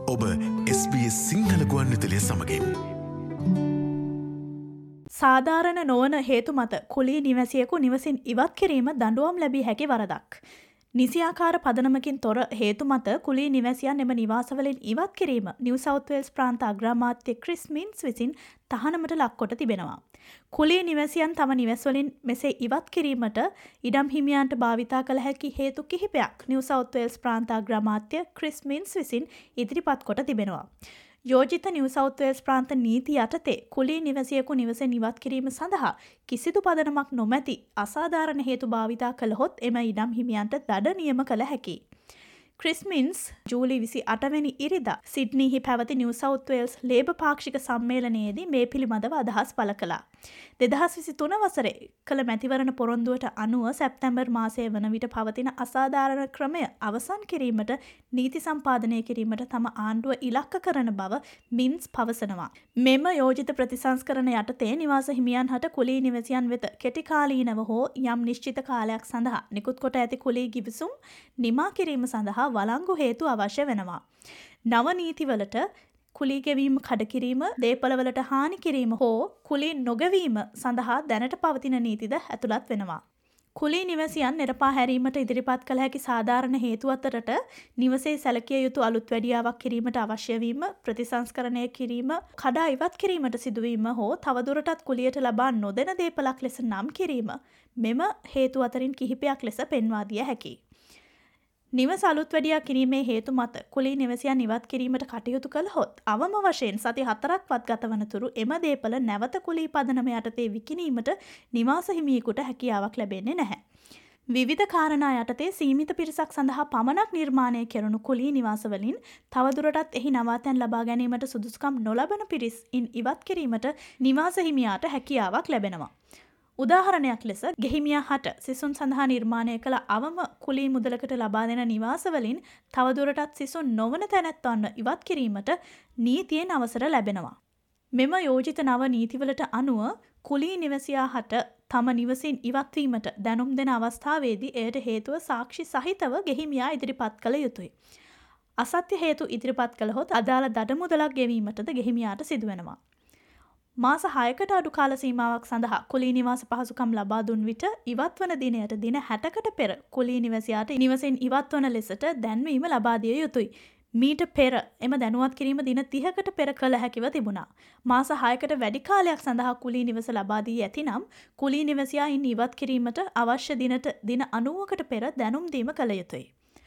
ඔබ SBS සිංහල ගුවන්විදුලිය සමගින්. සාධාරණ නොවන හේතු මත කුලී නිවැසියෙකු නිවසින් ඉවත් කිරීම දඬුවම් ලැබිය හැකි වරදක්. නිසියාකාර පදනමකින් තොර හේතු මත කුලී නිවැසියන් එම නිවාසවලින් ඉවත් කිරීම නිව් සවුත් වේල්ස් ප්‍රාන්ත අග්‍රාමාත්‍ය ක්‍රිස් මින්ස් විසින් තහනමට ලක්කොට තිබෙනවා. කුලී නිවැසියන් තම නිවෙස්වලින් මෙසේ ඉවත් කිරීමට ඉඩම් හිමියන්ට භාවිතා කළ හැකි හේතු කිහිපයක් නිව් සවුත් වේල්ස් ප්‍රාන්ත අග්‍රාමාත්‍ය ක්‍රිස් මින්ස් විසින් ඉදිරිපත් කොට තිබෙනවා. යෝජිත නිව් සවුත් වේල්ස් ප්‍රාන්ත නීති යටතේ කුලී නිවැසියෙකු නිවසෙන් ඉවත් කිරීම සඳහා කිසිදු පදනමක් නොමැති අසාධාරණ හේතු භාවිතා කළහොත් එම ඉඩම් හිමියන්ට දඩ නියම කළ හැකියි. ක්‍රිස් මින්ස් ජූලි 28 වෙනි ඉරිදා සිඩ්නීහි පැවති නිව් සවුත් වේල්ස් ලේබර් පාක්ෂික සම්මේලනයේදී මේ පිළිබඳව අදහස් පළ කළා. 2023 වසරේ කළ මැතිවරණ පොරොන්දුවට අනුව සැප්තැම්බර් මාසයේ වන විට පවතින අසාධාරණ ක්‍රමය අවසන් කිරීමට නීති සම්පාදනය කිරීමට තම ආණ්ඩුව ඉලක්ක කරන බව මින්ස් පවසනවා. මෙම යෝජිත ප්‍රතිසංස්කරණ යටතේ නිවාස හිමියන් හට කුලී නිවැසියන් වෙත කෙටිකාලීනව හෝ යම් නිශ්චිත කාලයක් සඳහා නිකුත් කොට ඇති කුලී ගිවිසුම් නිමා කිරීම සඳහා වළංගු හේතු අවශ්‍ය වෙනවා. නව නීතිවලට කුලී ගෙවීම කඩකිරීම, දේපළවලට හානි කිරීම හෝ කුලී නොගෙවීම සඳහා දැනට පවතින නීතිද ඇතුළත් වෙනවා. කුලී නිවැසියන් නිරපා හැරීමට ඉදිරිපත් කළ හැකි සාධාරණ හේතු අතරට නිවසේ සැලකිය යුතු අලුත් වැඩියාවක් කිරීමට අවශ්‍ය වීම, ප්‍රතිසංස්කරණය කිරීම, කඩා ඉවත් කිරීමට සිදුවීම හෝ තවදුරටත් කුලියට ලබා නොදෙන දේපළක් ලෙස නම් කිරීම මෙම හේතු අතරින් කිහිපයක් ලෙස පෙන්වා දිය හැකියි. නිවස අලුත් වැඩියා කිරීමේ හේතු මත කුලී නිවැසියන් ඉවත් කිරීමට කටයුතු කළහොත් අවම වශයෙන් සති 4ක්වත් ගතවන තුරු එම දේපළ නැවත කුලී පදනම යටතේ විකිණීමට නිවාස හිමියෙකුට හැකියාවක් ලැබෙන්නේ නැහැ. විවිධ කාරණා යටතේ සීමිත පිරිසක් සඳහා පමණක් නිර්මාණය කෙරුණු කුලී නිවාසවලින් තවදුරටත් එහි නවාතැන් ලබා ගැනීමට සුදුසුකම් නොලබන පිරිසින් ඉවත් කිරීමට නිවාස හිමියාට හැකියාවක් ලැබෙනවා. උදාහරණයක් ලෙස ගෙහිමියා හට සිසුන් සඳහා නිර්මාණය කළ අවම කුලී මුදලකට ලබා දෙන නිවාසවලින් තවදුරටත් සිසුන් නොවන තැනැත්තන්ව ඉවත් කිරීමට නීතියෙන් අවසර ලැබෙනවා. මෙම යෝජිත නව නීතිවලට අනුව කුලී නිවැසියා හට තම නිවසින් ඉවත්වීමට දැනුම් දෙන අවස්ථාවේදී එයට හේතුව සාක්ෂි සහිතව ගෙහිමියා ඉදිරිපත් කළ යුතුයි. අසත්‍ය හේතු ඉදිරිපත් කළහොත් අදාළ දඩ මුදලක් ගෙවීමටද ගෙහිමියාට සිදුවෙනවා. මාස 6කට අඩු කාල සීමාවක් සඳහා කුලී නිවාස පහසුකම් ලබා දුන් විට ඉවත් වන දිනයට දින 60කට පෙර කුලී නිවැසියාට නිවසෙන් ඉවත් වන ලෙසට දැන්වීම ලබා දිය යුතුයි. මීට පෙර එම දැනුවත් කිරීම දින 30කට පෙර කළ හැකිව තිබුණා. මාස 6කට වැඩි කාලයක් සඳහා කුලී නිවස ලබා දී ඇතිනම් කුලී නිවැසියා ඉන් ඉවත් කිරීමට අවශ්‍ය දිනට දින 90කට පෙර දැනුම් දීම කළ යුතුයි.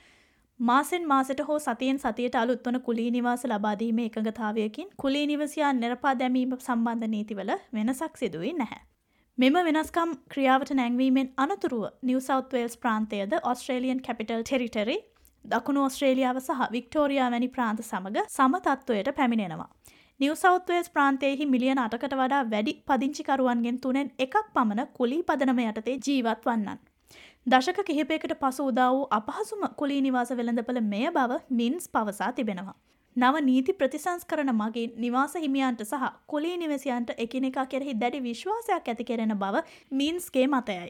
මාසෙන් මාසට හෝ සතියෙන් සතියට අලුත් වන කුලී නිවාස ලබා දීමේ එකඟතාවයකින් කුලී නිවසියා නිරපා දැමීම සම්බන්ධ නීතිවල වෙනසක් සිදු වී නැහැ. මෙම වෙනස්කම් ක්‍රියාවට නැංවීමෙන් අනතුරුව නිව් සවුත් වේල්ස් ප්‍රාන්තයද ඔස්ට්‍රේලියන් කැපිටල් ටෙරිටරි, දකුණු ඔස්ට්‍රේලියාව සහ වික්ටෝරියා වැනි ප්‍රාන්ත සමග සම තත්ත්වයට පැමිණෙනවා. නිව් සවුත් වේල්ස් ප්‍රාන්තයෙහි මිලියන 8කට වඩා වැඩි පදිංචිකරුවන්ගෙන් 3න් 1ක් පමණ කුලී පදනම යටතේ ජීවත් වන්නන්. දශක කිහිපයකට පසු උදා වූ අපහසුම කුලී නිවාස වෙළඳපළ මෙය බව මින්ස් පවසා තිබෙනවා. නව නීති ප්‍රතිසංස්කරණ මගින් නිවාස හිමියන්ට සහ කුලී නිවැසියන්ට එකිනෙකා කෙරෙහි දැඩි විශ්වාසයක් ඇති කෙරෙන බව මින්ස්ගේ මතයයි.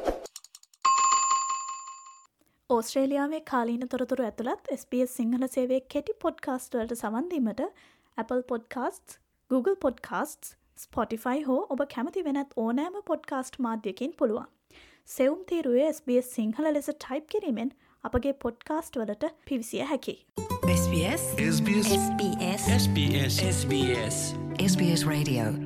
ඕස්ට්‍රේලියාවේ කාලීන තොරතුරු ඇතුළත් SBS සිංහල සේවයේ කෙටි පොඩ්කාස්ට් වලට සවන් දීමට Apple Podcasts, Google Podcasts, Spotify හෝ ඔබ කැමති වෙනත් ඕනෑම පොඩ්කාස්ට් මාධ්‍යකින් පුළුවන්. සෙවුම් තීරුවේ SBS සිංහල ලෙස ටයිප් කිරීමෙන් අපගේ පොඩ්කාස්ට් වලට පිවිසිය හැකි. SBS SBS SBS SBS SBS Radio